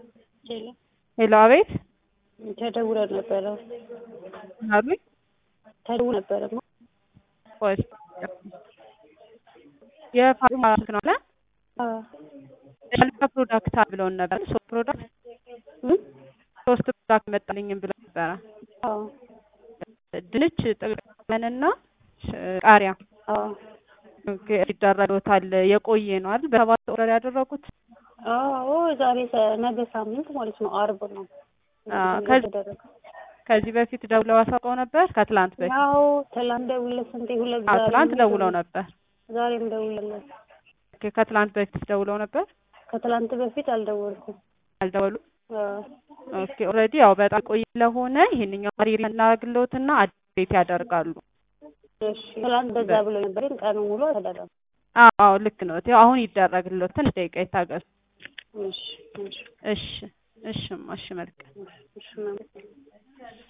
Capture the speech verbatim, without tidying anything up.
ሄሎ ሄሎ አቤት ተደውሎ ነበረ አቤት ተደውሎ ነበረ ቆይ የፋርማሲ ነው አለ አዎ ያልካ ፕሮዳክት ብለውን ነበር ሶስት ፕሮዳክት ሶስት ፕሮዳክት መጣልኝም ብለው ነበር አዎ ድንች ጥቅመንና ቃሪያ አዎ ይደረጋል የቆየ ነው አይደል በሰባት ኦርደር ያደረጉት አዎ ዛሬ ነገ ሳምንት ማለት ነው አርብ ነው ከዚህ በፊት ደውለው አሳውቀው ነበር ከትላንት በፊት አዎ ትላንት ደውለው ስንቴ ሁለት ዛሬ ትላንት ደውለው ነበር ዛሬም ደውለው ኦኬ ከትላንት በፊት ደውለው ነበር ከትላንት በፊት አልደወልኩም አልደወሉ ኦኬ ኦሬዲ ያው በጣም ቆይ ለሆነ ይሄንኛው አሪሪ እናግሎትና አድሬት ያደርጋሉ እሺ ትላንት በዛ ብሎ ነበር ቀኑ ሙሉ ተደረገ አዎ ልክ ነው ያው አሁን ይደረግልዎት ትንሽ ደቂቃ ይታገሱ እሺ እሺ እሺ እሺ እሺ መልካም እሺ